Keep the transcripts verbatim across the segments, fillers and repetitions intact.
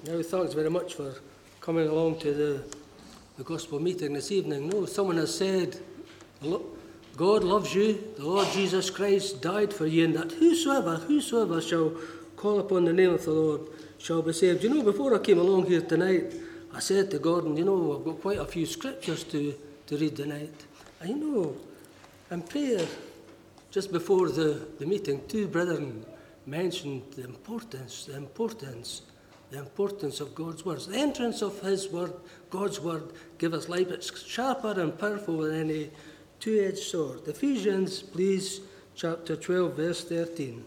Now, thanks very much for coming along to the, the gospel meeting this evening. No, someone has said, God loves you, the Lord Jesus Christ died for you, and that whosoever, whosoever shall call upon the name of the Lord shall be saved. You know, before I came along here tonight, I said to Gordon, you know, I've got quite a few scriptures to, to read tonight. And you know, in prayer, just before the, the meeting, two brethren mentioned the importance, the importance, the importance of God's words. The entrance of His word, God's word, give us life. It's sharper and powerful than any two-edged sword. Ephesians, please, chapter twelve, verse thirteen.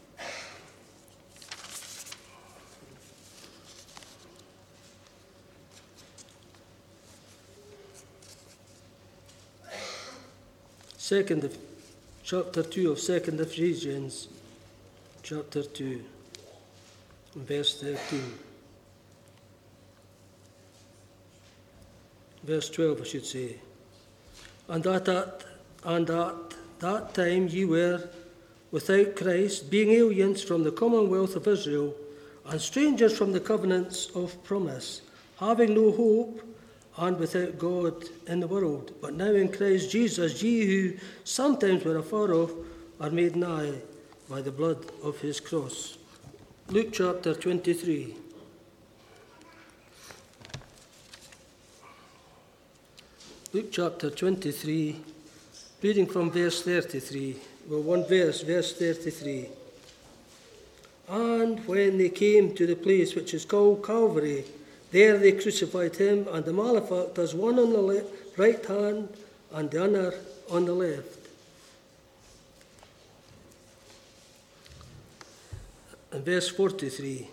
Second, of, chapter two of Second Ephesians, chapter two, verse thirteen. Verse twelve, I should say. And that at, and at that time ye were without Christ, being aliens from the commonwealth of Israel, and strangers from the covenants of promise, having no hope, and without God in the world. But now in Christ Jesus, ye who sometimes were afar off, are made nigh by the blood of his cross. Luke chapter twenty-three. Luke chapter twenty-three, reading from verse thirty-three. Well, one verse, verse thirty-three. And when they came to the place which is called Calvary, there they crucified him and the malefactors, one on the le- right hand and the other on the left. And verse forty-three,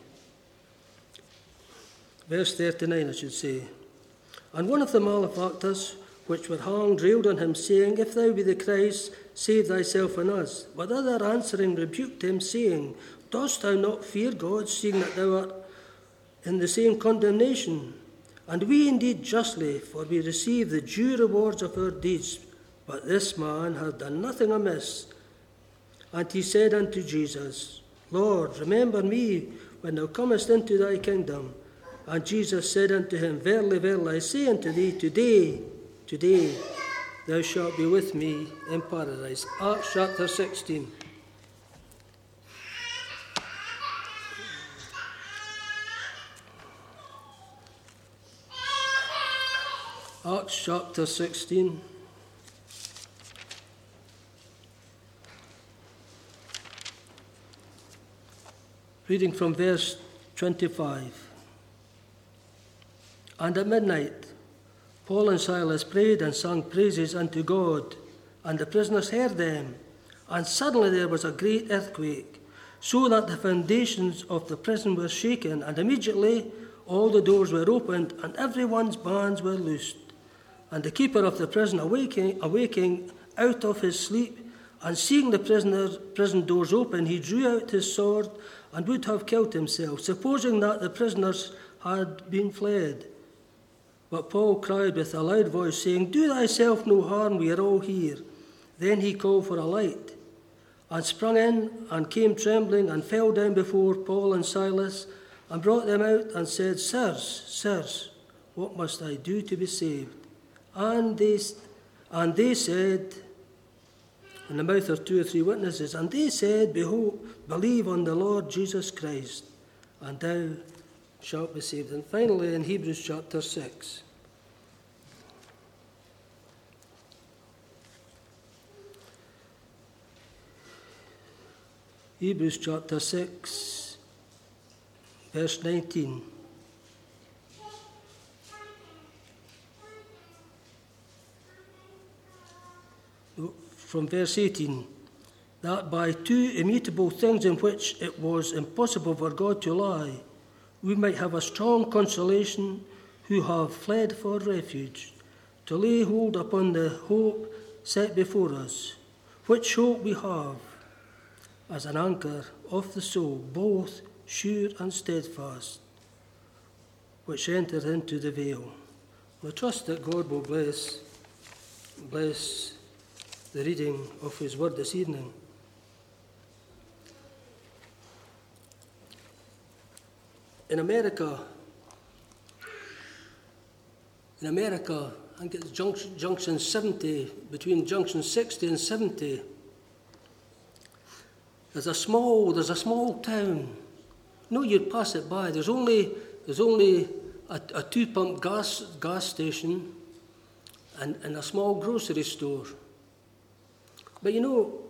verse thirty-nine, I should say. And one of the malefactors which were hanged railed on him, saying, If thou be the Christ, save thyself and us. But the other answering rebuked him, saying, Dost thou not fear God, seeing that thou art in the same condemnation? And we indeed justly, for we receive the due rewards of our deeds. But this man hath done nothing amiss. And he said unto Jesus, Lord, remember me when thou comest into thy kingdom. And Jesus said unto him, Verily, verily, I say unto thee, today, today, thou shalt be with me in paradise. Acts chapter sixteen. Acts chapter sixteen. Reading from verse twenty-five. And at midnight, Paul and Silas prayed and sang praises unto God, and the prisoners heard them. And suddenly there was a great earthquake, so that the foundations of the prison were shaken, and immediately all the doors were opened, and everyone's bands were loosed. And the keeper of the prison, awaking, awaking out of his sleep, and seeing the prisoner, prison doors open, he drew out his sword and would have killed himself, supposing that the prisoners had been fled. But Paul cried with a loud voice, saying, Do thyself no harm, we are all here. Then he called for a light, and sprung in, and came trembling, and fell down before Paul and Silas, and brought them out, and said, Sirs, sirs, what must I do to be saved? And they, and they said, in the mouth of two or three witnesses, and they said, Behold, believe on the Lord Jesus Christ, and thou shalt be saved. And finally, in Hebrews chapter six. Hebrews chapter six, verse nineteen. From verse eighteen, that by two immutable things in which it was impossible for God to lie, we might have a strong consolation who have fled for refuge, to lay hold upon the hope set before us, which hope we have as an anchor of the soul, both sure and steadfast, which entered into the veil. We trust that God will bless, bless the reading of his word this evening. In America, In America, I think it's junction, junction seventy, between junction sixty and seventy, there's a small, there's a small town. No, you'd pass it by. There's only, there's only a, a two-pump gas gas station and, and a small grocery store. But you know,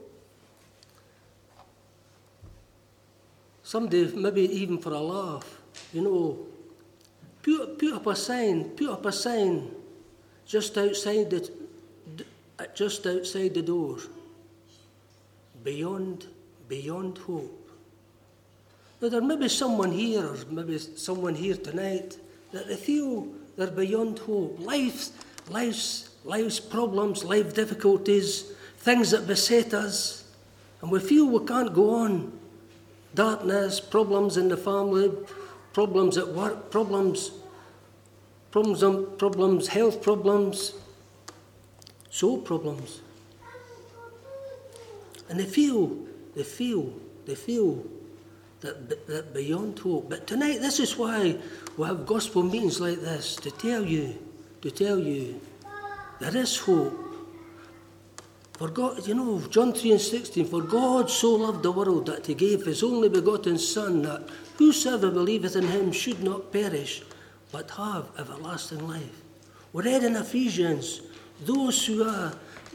someday, maybe even for a laugh, you know, put, put up a sign, put up a sign just outside the, just outside the door. Beyond, beyond hope. Now there may be someone here, or maybe someone here tonight, that they feel they're beyond hope. Life's, life's, life's problems, life difficulties, things that beset us, and we feel we can't go on. Darkness, problems in the family, problems at work, problems, problems, problems, health problems, soul problems. And they feel, they feel, they feel that, that beyond hope. But tonight, this is why we have gospel meetings like this, to tell you, to tell you, there is hope. For God, you know, John three and sixteen, for God so loved the world that he gave his only begotten Son, that whosoever believeth in him should not perish, but have everlasting life. We read in Ephesians, those who are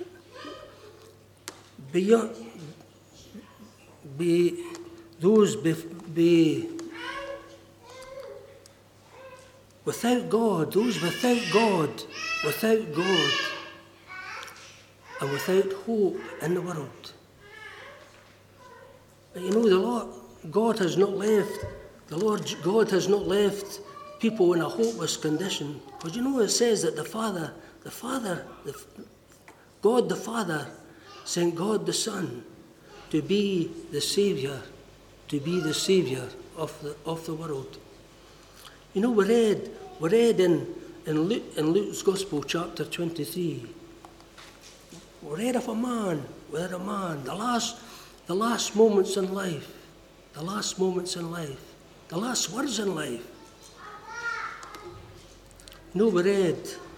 beyond, be, those be, be without God, those without God, without God, and without hope in the world. But you know, the Lord, God has not left, the Lord God has not left people in a hopeless condition. Because you know, it says that the Father, the Father, the, God the Father sent God the Son to be the Saviour, to be the Saviour of the, of the world. You know, we read, we read in, in, Luke, in Luke's Gospel, chapter twenty-three, we read of a man, we read a man, the last, the last moments in life, the last moments in life, the last words in life. You know, we read,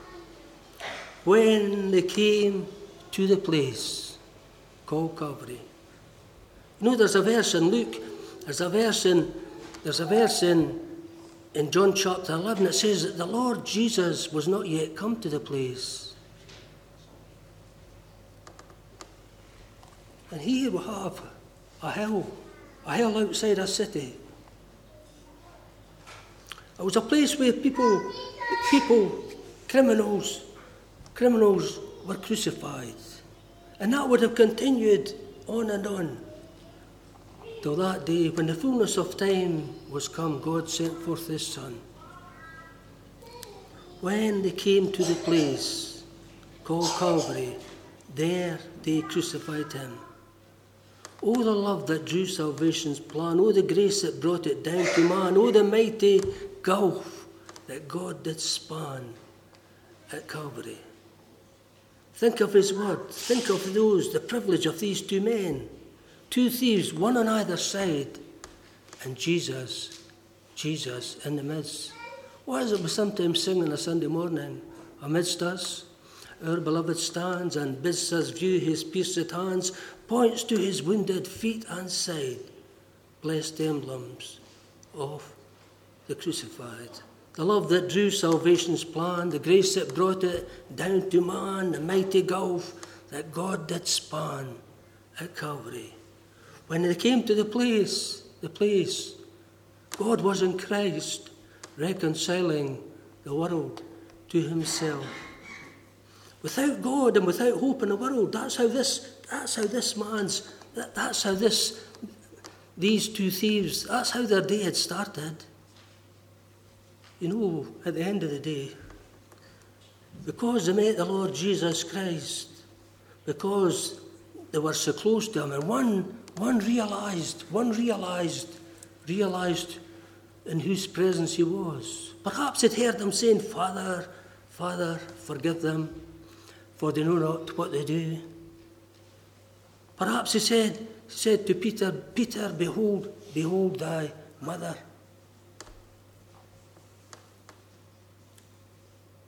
when they came to the place called Calvary. You know, there's a verse in Luke, there's a verse in, there's a verse in, in John chapter eleven, it says that the Lord Jesus was not yet come to the place. And here we have a hell, a hell outside a city. It was a place where people, people, criminals, criminals were crucified. And that would have continued on and on till that day when the fullness of time was come, God sent forth his Son. When they came to the place called Calvary, there they crucified him. Oh, the love that drew salvation's plan. Oh, the grace that brought it down to man. Oh, the mighty gulf that God did span at Calvary. Think of his word. Think of those, the privilege of these two men. Two thieves, one on either side. And Jesus, Jesus in the midst. Why is it we sometimes sing on a Sunday morning? Amidst us, our beloved stands and bids us view his pierced hands, points to his wounded feet and side, blessed emblems of the crucified. The love that drew salvation's plan, the grace that brought it down to man, the mighty gulf that God did span at Calvary. When they came to the place, the place, God was in Christ, reconciling the world to himself. Without God and without hope in the world, that's how this, that's how this man's, that, that's how this, these two thieves, that's how their day had started. You know, at the end of the day, because they met the Lord Jesus Christ, because they were so close to him, and one, one realized, one realized, realized in whose presence he was. Perhaps he'd heard him saying, Father, Father, forgive them, for they know not what they do. Perhaps he said, he said to Peter, Peter, behold, behold thy mother.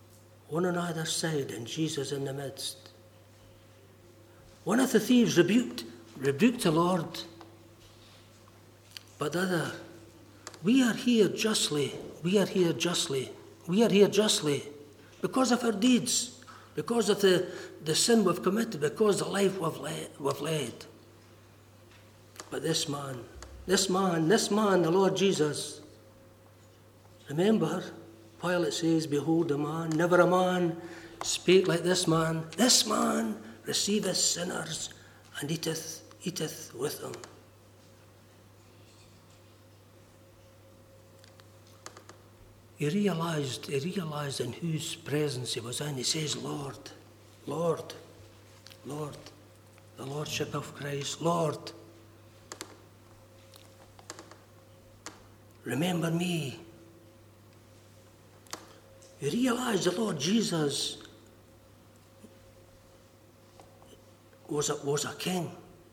one on either side, and Jesus in the midst. One of the thieves rebuked, rebuked the Lord, but the other, we are here justly, we are here justly, we are here justly because of our deeds, because of the, the sin we've committed, because of the life we've led, we've led. But this man, this man, this man, the Lord Jesus, remember, Pilate says, behold a man, never a man spake like this man. This man receiveth sinners and eateth, eateth with them. He realized, he realized in whose presence he was in. He says, Lord, Lord, Lord, the Lordship of Christ, Lord, remember me. He realized the Lord Jesus was a, was a king.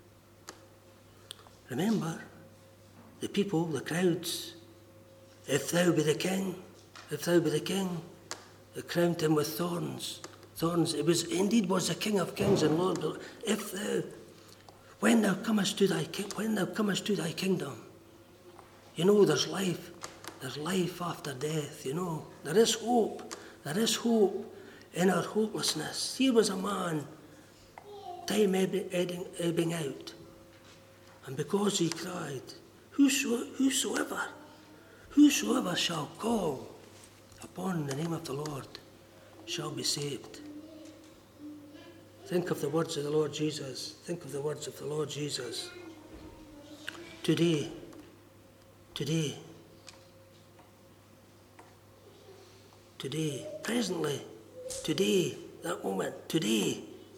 Remember, the people, the crowds, if thou be the king, if thou be the king, they crowned him with thorns. Thorns. It was indeed was the King of Kings and Lord. If thou, when thou comest to thy king, when thou comest to thy kingdom, you know there's life. There's life after death, you know. There is hope. There is hope in our hopelessness. Here was a man, time ebbing, ebbing out. And because he cried, Whoso, whosoever, whosoever shall call upon the name of the Lord shall be saved. Think of the words of the Lord Jesus. Think of the words of the Lord Jesus. Today, today, Today, presently, today, that moment, today.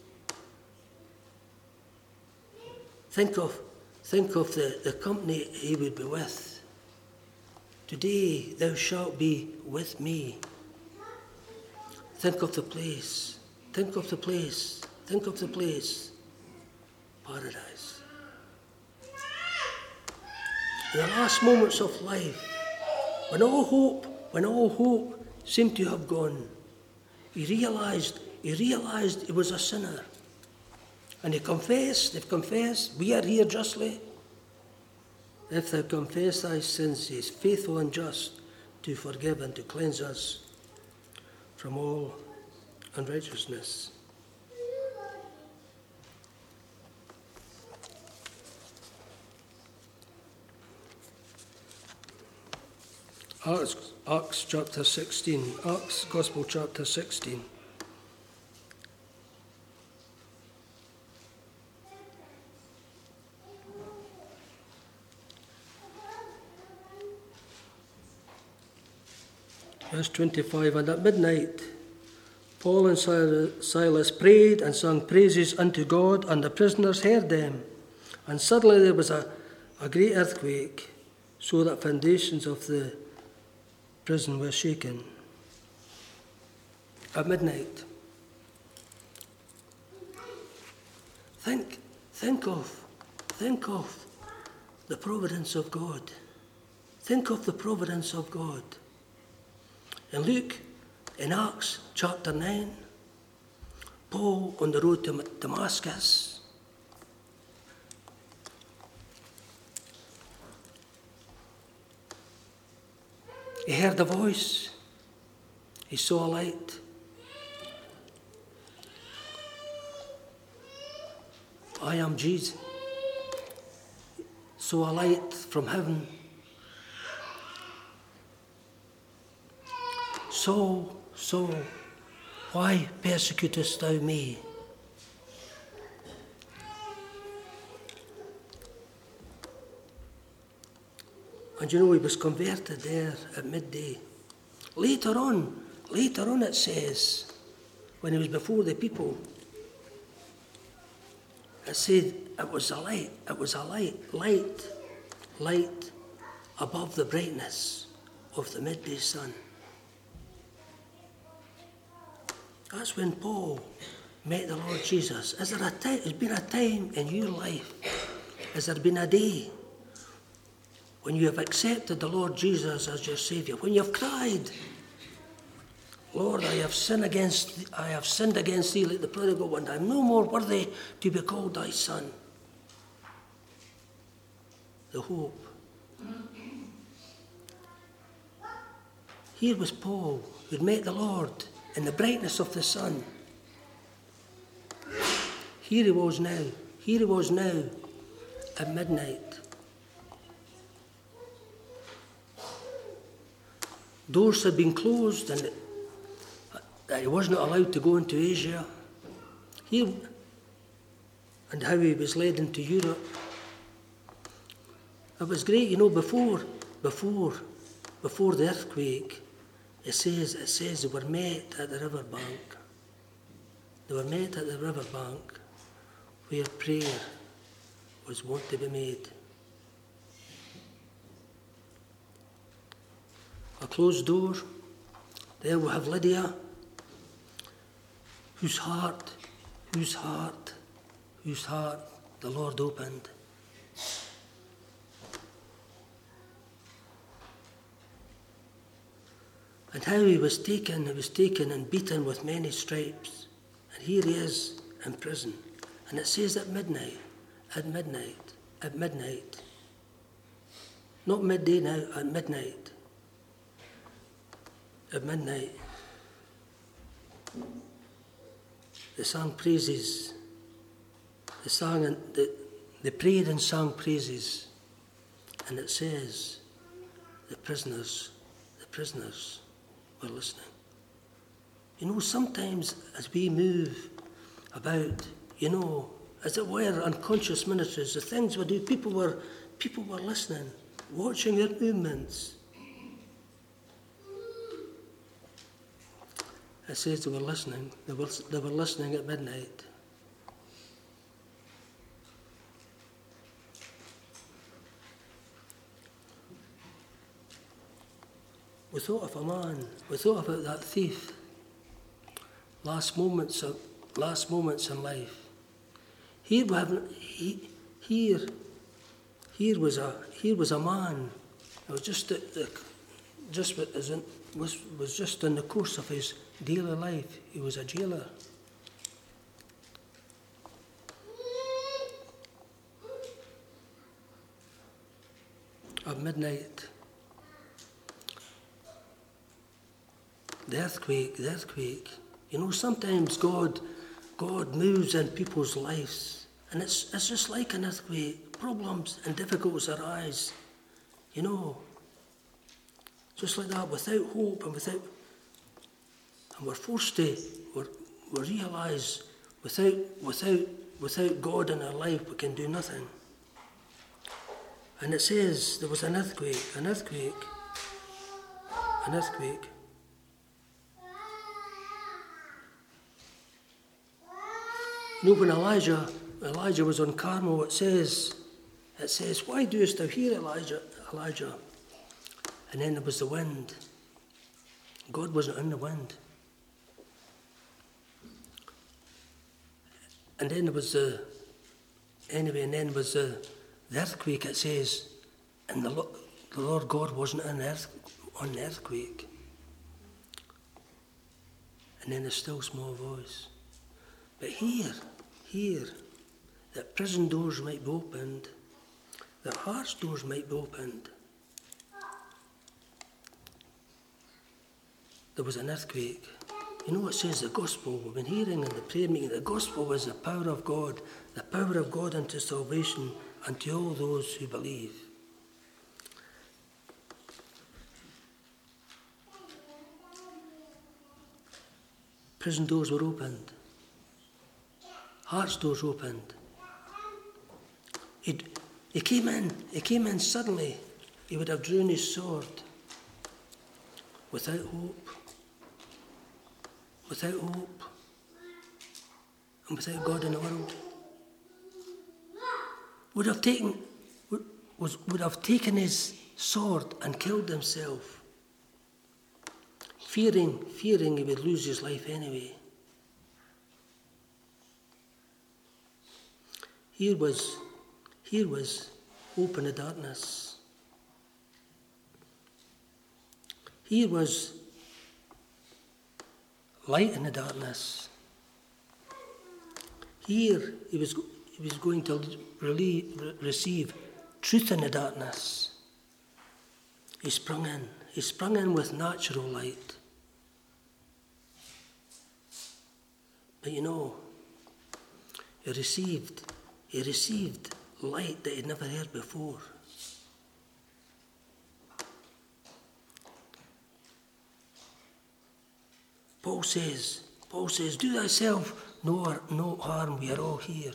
Think of, think of the, the company he would be with. Today thou shalt be with me. Think of the place, think of the place, think of the place. Paradise. In the last moments of life, when all hope, when all hope seemed to have gone, he realized, he realized he was a sinner. And he confessed, they've confessed, we are here justly. If thou confess thy sins, he is faithful and just to forgive and to cleanse us from all unrighteousness. Acts, Acts chapter sixteen, Acts Gospel chapter sixteen. Verse twenty-five, and at midnight Paul and Silas prayed and sung praises unto God, and the prisoners heard them. And suddenly there was a, a great earthquake, so that foundations of the prison were shaken. At midnight. Think, think of, think of the providence of God. Think of the providence of God. In Luke, in Acts chapter nine, Paul on the road to Damascus, he heard a voice. He saw a light. I am Jesus. Saw a light from heaven. Saul, Saul, why persecutest thou me? And you know, he was converted there at midday. Later on, later on it says, when he was before the people, it said it was a light, it was a light, light, light above the brightness of the midday sun. That's when Paul met the Lord Jesus. Is there a time, has been a time in your life, has there been a day when you have accepted the Lord Jesus as your Saviour, when you've cried, Lord, I have sinned against I have sinned against thee like the prodigal one. I am no more worthy to be called thy son. The hope. Here was Paul, who had met the Lord in the brightness of the sun. Here he was now. Here he was now at midnight. Doors had been closed and he wasn't allowed to go into Asia. Here, and how he was led into Europe. It was great, you know, before, before, before the earthquake, it says, it says they were met at the riverbank. They were met at the riverbank where prayer was wont to be made. A closed door. There we have Lydia, whose heart, whose heart, whose heart the Lord opened. And how he was taken, he was taken and beaten with many stripes. And here he is in prison. And it says at midnight, at midnight, at midnight. Not midday now, at midnight. At midnight. They sang praises. They sang and they, they prayed and sang praises. And it says, the prisoners, the prisoners were listening. You know, sometimes as we move about, you know, as it were, unconscious ministries, the things we do, people were, people were listening, watching our movements. It says they were listening. They were, they were listening at midnight. We thought of a man. We thought about that thief. Last moments of last moments in life. Here we have he, here here was a here was a man. It was just the, the, just as in, was was just in the course of his daily life. He was a jailer. At midnight. The earthquake, the earthquake. You know, sometimes God God moves in people's lives, and it's it's just like an earthquake. Problems and difficulties arise, you know, just like that, without hope and without, and we're forced to, we're, we realise without without without God in our life we can do nothing. And it says there was an earthquake, an earthquake, an earthquake. You know, when Elijah, Elijah was on Carmel, it says, it says, why doest thou hear, Elijah, Elijah? And then there was the wind. God wasn't in the wind. And then there was the, anyway, and then there was the, the earthquake, it says, and the, the Lord God wasn't in the earth, on the earthquake. And then a still small voice. But here, here, that prison doors might be opened, that heart's doors might be opened. There was an earthquake. You know, it says the gospel, we've been hearing in the prayer meeting, the gospel is the power of God, the power of God unto salvation unto all those who believe. Prison doors were opened. Heart's doors opened. He'd, he came in, he came in suddenly. He would have drawn his sword. Without hope. Without hope. And without God in the world. Would have taken, would, was, would have taken his sword and killed himself. Fearing, fearing he would lose his life anyway. Here was, here was hope in the darkness. Here was, light in the darkness. Here he was, he was going to relieve, receive truth in the darkness. He sprung in. He sprung in with natural light. But you know, he received, he received light that he'd never heard before. Paul says, Paul says, do thyself no, no harm, we are all here.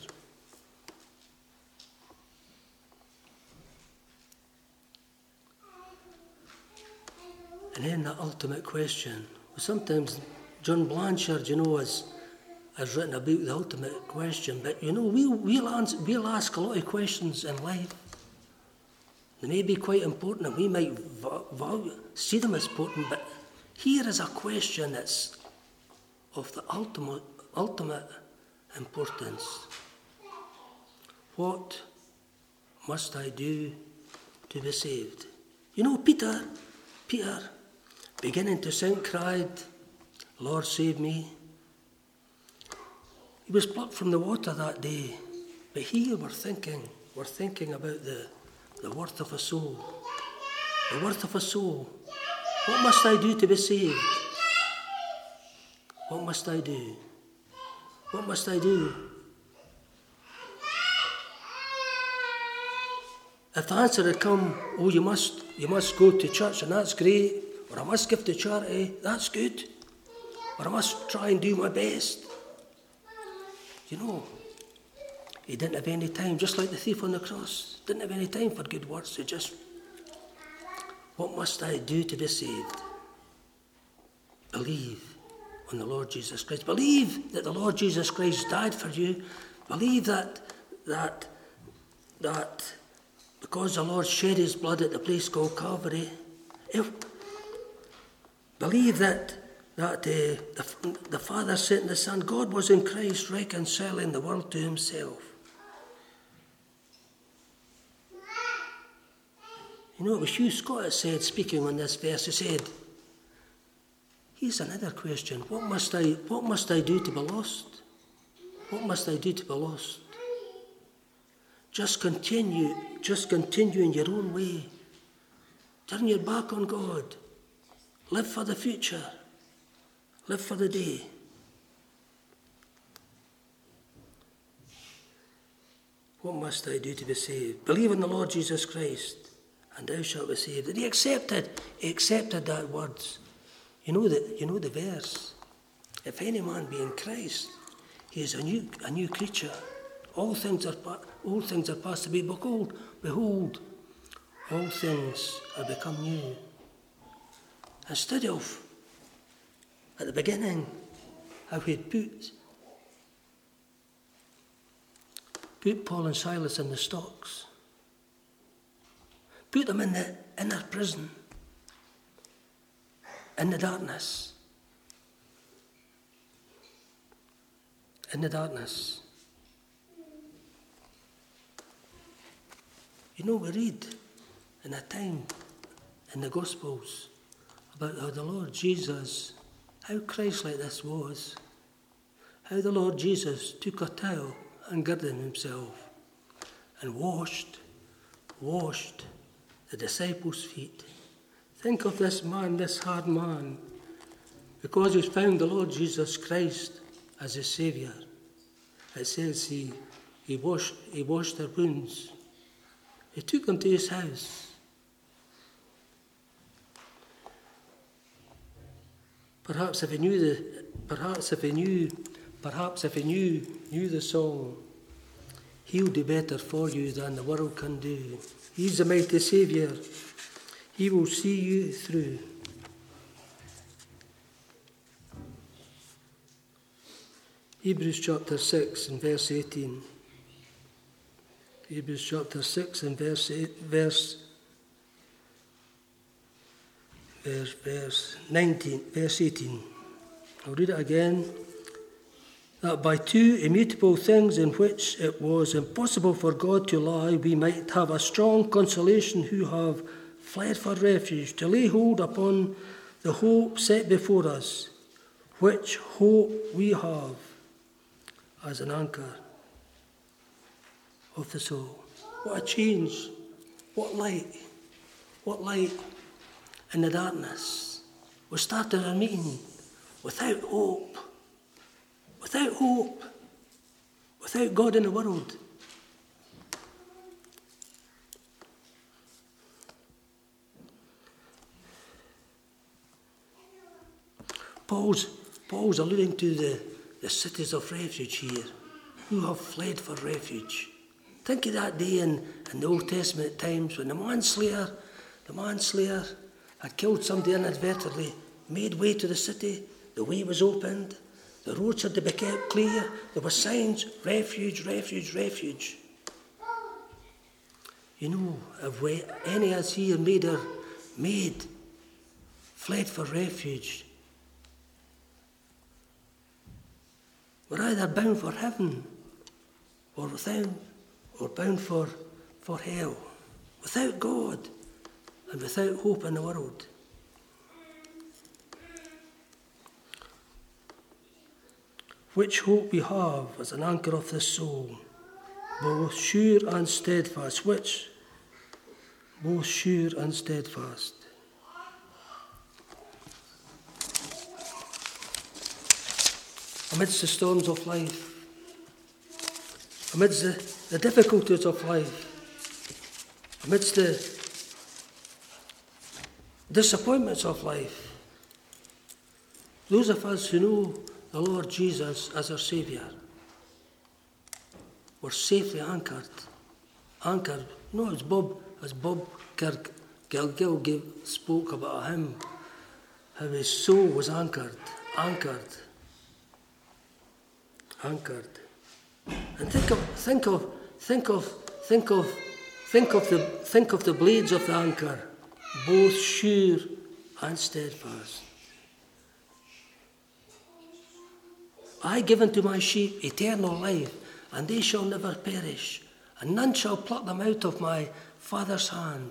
And then the ultimate question. Sometimes John Blanchard, you know, has, has written about the ultimate question, but you know, we'll, we'll, answer, we'll ask a lot of questions in life. They may be quite important and we might value, see them as important, but here is a question that's of the ultimate, ultimate importance. What must I do to be saved? You know, Peter, Peter, beginning to sink, cried, Lord, save me. He was plucked from the water that day, but here we're thinking, we're thinking about the, the worth of a soul. The worth of a soul. What must I do to be saved? What must I do? What must I do? If the answer had come, oh, you must, you must go to church and that's great, or I must give to charity, that's good, or I must try and do my best. You know, he didn't have any time, just like the thief on the cross, didn't have any time for good works. He just, what must I do to be saved? Believe on the Lord Jesus Christ. Believe that the Lord Jesus Christ died for you. Believe that, that, that because the Lord shed his blood at the place called Calvary, if, believe that, that uh, the, the Father sent the Son. God was in Christ reconciling the world to himself. You know, it was Hugh Scott that said, speaking on this verse, he said, here's another question. What must I, what must I do to be lost? What must I do to be lost? Just continue, just continue in your own way. Turn your back on God. Live for the future. Live for the day. What must I do to be saved? Believe in the Lord Jesus Christ, and thou shalt be saved. And he accepted, he accepted that words. You know the, you know the verse. If any man be in Christ, he is a new, a new creature. All things are all things are passed away. Behold, behold, all things are become new. Instead of at the beginning, how he'd put put Paul and Silas in the stocks, put them in the inner prison, in the darkness, in the darkness. You know, we read in a time in the Gospels about how the Lord Jesus, how Christ-like this was, how the Lord Jesus took a towel and girded himself and washed, washed the disciples' feet. Think of this man, this hard man, because he's found the Lord Jesus Christ as his Saviour. It says he, he, washed, he washed their wounds. He took them to his house. Perhaps if he knew the, perhaps if he knew, perhaps if he knew, knew the song, he'll do better for you than the world can do. He's a mighty Saviour. He will see you through. Hebrews chapter six and verse eighteen. Hebrews chapter six and verse eight, verse verse verse nineteen, verse eighteen. I'll read it again. That by two immutable things in which it was impossible for God to lie, we might have a strong consolation who have fled for refuge, to lay hold upon the hope set before us. which hope we have as an anchor of the soul. What a change. What light. What light in the darkness. We started our meeting without hope. Without hope. Without God in the world. Paul's, Paul's alluding to the, the cities of refuge here, who have fled for refuge. Think of that day in, in the Old Testament times when the manslayer, the manslayer had killed somebody inadvertently, made way to the city, the way was opened, the roads had to be kept clear, there were signs, refuge, refuge, refuge. You know, if we, any of us here made, our, made, fled for refuge, we're either bound for heaven or without, or bound for, for hell, without God and without hope in the world. Which hope we have as an anchor of the soul, both sure and steadfast, which, both sure and steadfast. Amidst the storms of life, amidst the, the difficulties of life, amidst the disappointments of life, those of us who know the Lord Jesus as our Saviour, were safely anchored. Anchored. No, as Bob, as Bob Kirk Gilgill gave, spoke about him, how his soul was anchored, anchored. Anchored. And think of, think of, think of, think of, think of the, think of the blades of the anchor, both sure and steadfast. I give unto my sheep eternal life, and they shall never perish, and none shall pluck them out of my Father's hand.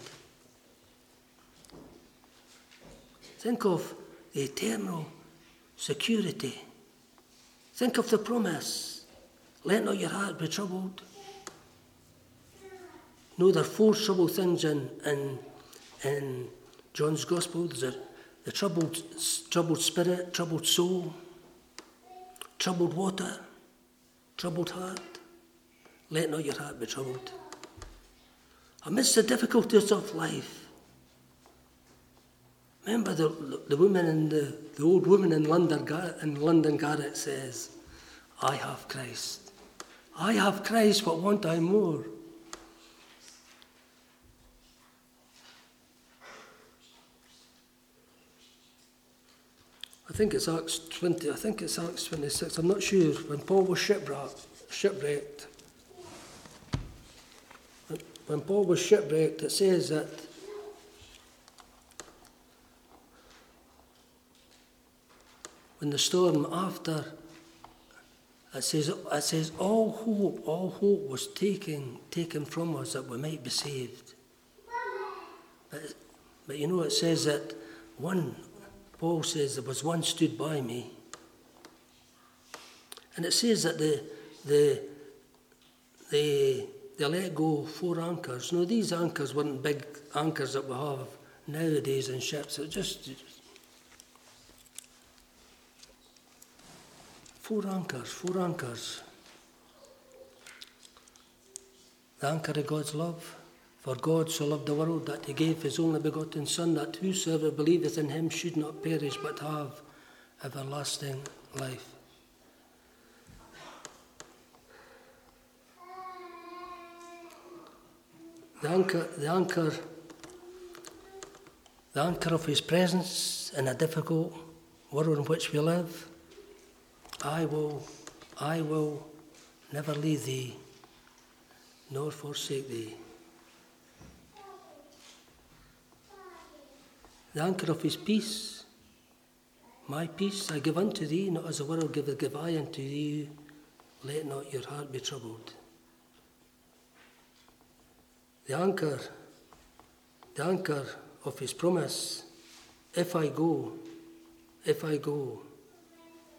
Think of the eternal security. Think of the promise. Let not your heart be troubled. No, there are four troubled things in, in, in John's Gospel. There's a, the troubled, troubled spirit, troubled soul, troubled water, troubled heart. Let not your heart be troubled. Amidst the difficulties of life, remember the, the, the woman in the, the old woman in London, in London Garrett says, I have Christ. I have Christ, what want I more? I think it's Acts twenty, I think it's Acts twenty-six, I'm not sure, when Paul was shipwrecked, shipwrecked. When Paul was shipwrecked, it says that when the storm after, it says, it says all hope, all hope was taken, taken from us that we might be saved. But, but you know, it says that one, Paul says there was one stood by me. And it says that the, the, the, they let go four anchors. No, these anchors weren't big anchors that we have nowadays in ships. It just four anchors, four anchors. The anchor of God's love. For God so loved the world that he gave his only begotten Son, that whosoever believeth in him should not perish but have everlasting life. The anchor, the anchor, the anchor of his presence in a difficult world in which we live. I will, I will never leave thee, nor forsake thee. The anchor of his peace. My peace I give unto thee, not as the world giveth, give I unto thee. Let not your heart be troubled. The anchor, the anchor of his promise. If I go, if I go,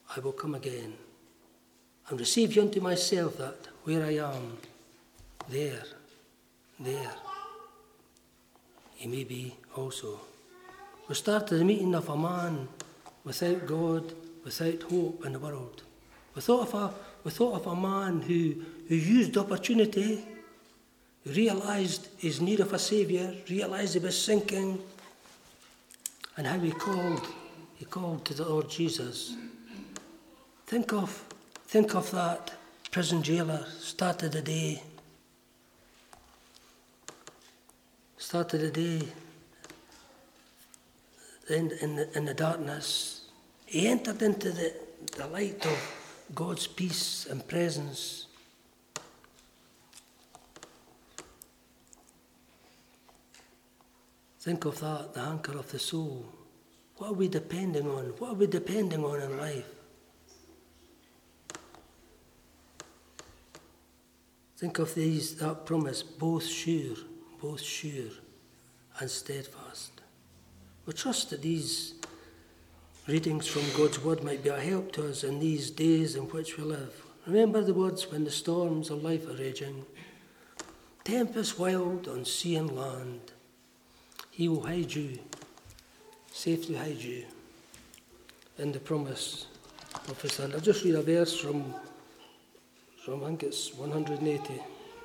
I will come again and receive you unto myself, that where I am, there, there, you may be also. We started the meeting of a man without God, without hope in the world. We thought of a, we thought of a man who, who used opportunity, realised his need of a saviour, realised he was sinking, and how he called, he called to the Lord Jesus. Think of, think of that prison jailer, started the day, started the day in, in, the, in the darkness. He entered into the, the light of God's peace and presence. Think of that, the anchor of the soul. What are we depending on? What are we depending on in life? Think of these, that promise, both sure, both sure and steadfast. We trust that these readings from God's word might be a help to us in these days in which we live. Remember the words when the storms of life are raging, tempest wild on sea and land. He will hide you, safely hide you in the promise of his hand. I'll just read a verse from, from I think it's one hundred eighty.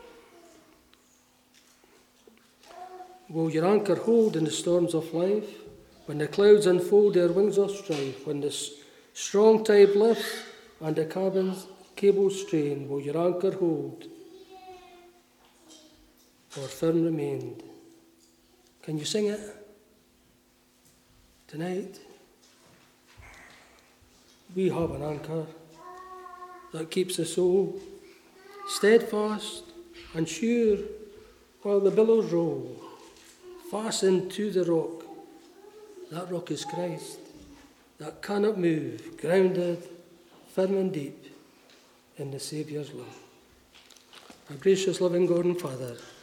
Will your anchor hold in the storms of life? When the clouds unfold their wings of strife, when the strong tide lifts and the cabin's cables strain, will your anchor hold or firm remain? Can you sing it tonight? We have an anchor that keeps the soul steadfast and sure while the billows roll, fastened to the rock. That rock is Christ, that cannot move, grounded, firm and deep in the Saviour's love. Our gracious, loving God and Father,